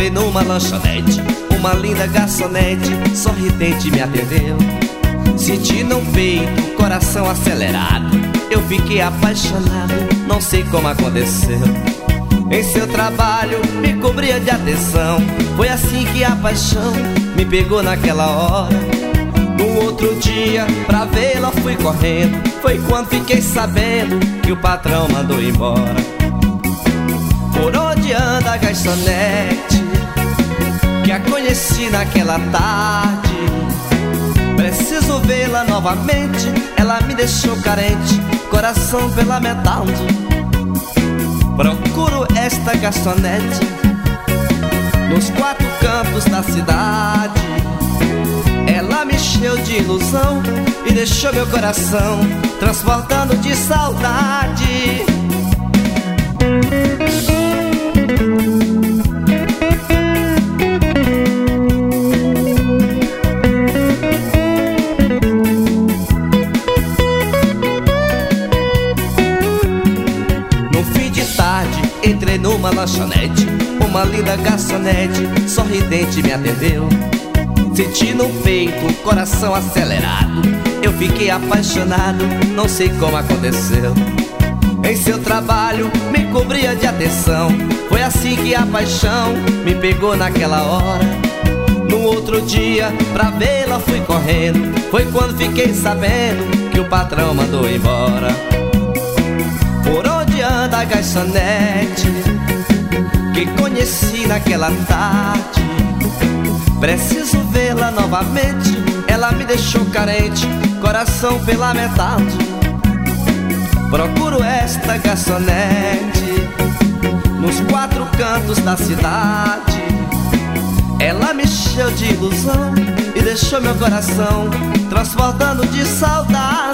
Entrei numa lanchonete, uma linda garçonete sorridente me atendeu. Senti no peito, coração acelerado, eu fiquei apaixonado, não sei como aconteceu. Em seu trabalho me cobria de atenção, foi assim que a paixão me pegou naquela hora. No outro dia, pra vê-la fui correndo, foi quando fiquei sabendo que o patrão mandou embora. Por onde anda a garçonete, que a conheci naquela tarde? Preciso vê-la novamente, ela me deixou carente, coração pela metade. Procuro esta garçonete nos 4 cantos da cidade. Ela me encheu de ilusão e deixou meu coração transportando de saudade. Entrei numa lanchonete, uma linda garçonete sorridente me atendeu. Senti no peito, coração acelerado, eu fiquei apaixonado, não sei como aconteceu. Em seu trabalho me cobria de atenção, foi assim que a paixão me pegou naquela hora. No outro dia, pra vê-la fui correndo, foi quando fiquei sabendo que o patrão mandou embora. Por onde anda a garçonete, que conheci naquela tarde? Preciso vê-la novamente, ela me deixou carente, coração pela metade. Procuro esta garçonete nos 4 cantos da cidade. Ela me encheu de ilusão e deixou meu coração transportando de saudade.